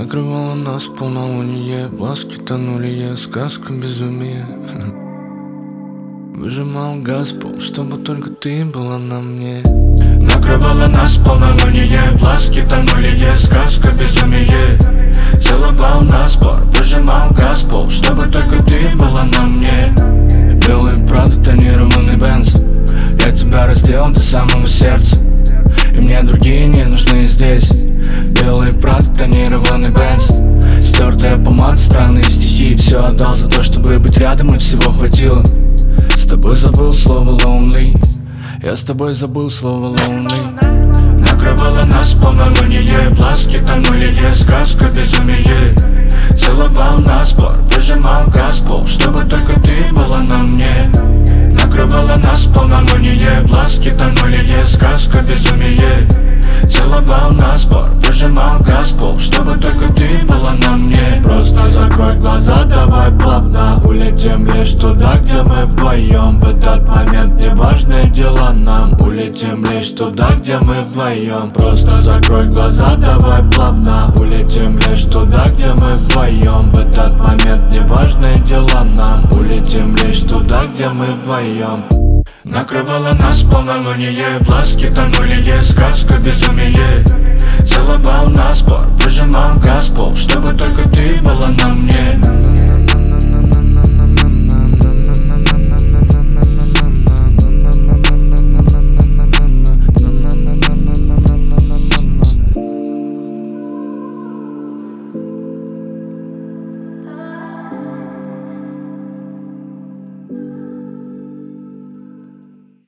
Накрывало нас полнолуние, глазки тонули, сказка безумия. Выжимал газ в пол, чтобы только ты была на мне. Накрывало нас полнолуние, глазки тонули, сказка безумие. Целовал нас пор, выжимал газ в пол, чтобы только ты была на мне. Белый Прада, тонированный Бенз, я тебя раздел до самого сердца, и мне другие не нужны здесь. Белый Прада, тонированный Бенз, стертая помада, странные стихи. Все отдал за то, чтобы быть рядом, и всего хватило. С тобой забыл слово lonely, я с тобой забыл слово lonely. Накрывало нас полнолуние, глазки тонули, сказка безумие. Целовал нас пор, выжимал газ в пол, чтобы только ты была на мне. Накрывало нас полнолуние, глазки тонули, сказка безумие. Целовал нас пор, выжимал газ в пол, чтобы только ты была на мне. Просто закрой глаза, давай плавно улетим лишь туда, где мы вдвоем. В этот момент неважные дела нам, улетим лишь туда, где мы вдвоем. Просто закрой глаза, давай плавно улетим лишь туда, где мы вдвоем. В этот момент неважные дела нам, улетим лишь туда, где мы вдвоем. Накрывало нас полнолуние, глазки тонули, сказка безумие. Целовал нас пор, выжимал газ в пол, чтобы только ты была на мне.